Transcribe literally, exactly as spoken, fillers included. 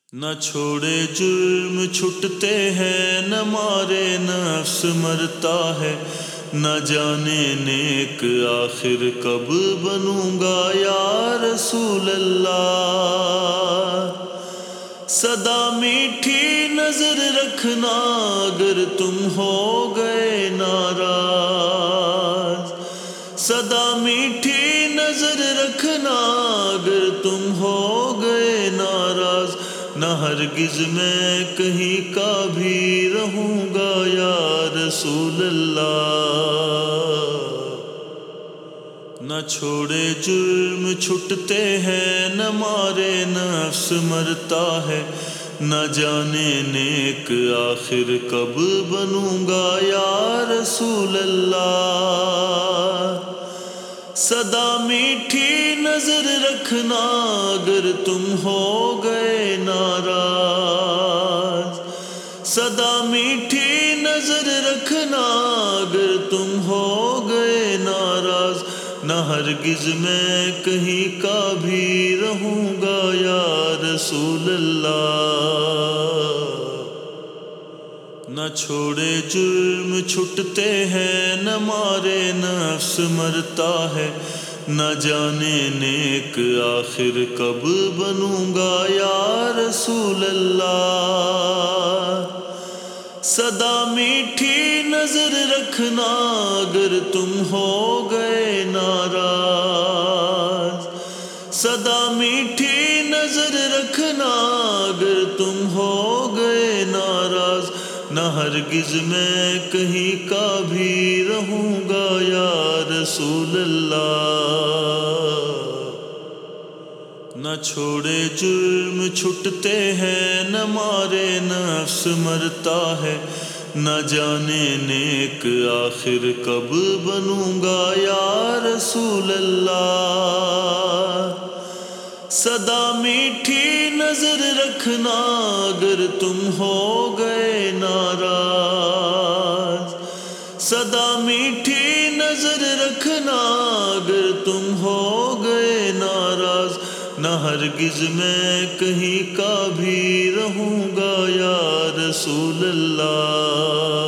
نہ چھوڑے جرم چھٹتے ہیں، نہ مارے نفس مرتا ہے، نہ جانے نیک آخر کب بنوں گا یا رسول اللہ۔ صدا میٹھی نظر رکھنا اگر تم ہو گئے ناراض، صدا میٹھی نظر رکھنا اگر تم ہو گئے ناراض، نہ ہرگز میں کہیں کا بھی رہوں گا یا رسول اللہ۔ نہ چھوڑے جرم چھٹتے ہیں، نہ مارے نفس مرتا ہے، نہ جانے نیک آخر کب بنوں گا یا رسول اللہ۔ صدا میٹھی نظر رکھنا اگر تم ہو گئے ناراض، صدا میٹھی نظر رکھنا اگر تم ہو گئے ناراض، نہ ہرگز میں کہیں کا بھی رہوں گا یا رسول اللہ۔ نہ چھوڑے جرم چھٹتے ہیں، نہ مارے نفس مرتا ہے، نہ جانے نیک آخر کب بنوں گا یا رسول اللہ۔ صدا میٹھی نظر رکھنا اگر تم ہو گئے ناراض، صدا میٹھی نظر رکھنا اگر تم ہو گئے ناراض، نہ ہرگز میں کہیں کا بھی رہوں گا یا رسول اللہ۔ نہ چھوڑے جرم چھٹتے ہیں، نہ مارے نفس مرتا ہے، نہ جانے نیک آخر کب بنوں گا یا رسول اللہ۔ صدا میٹھی نظر رکھنا اگر تم ہو گئے ناراض، صدا میٹھی نظر رکھنا اگر تم ہو گئے ناراض، نہ ہرگز میں کہیں کا بھی رہوں گا یا رسول اللہ۔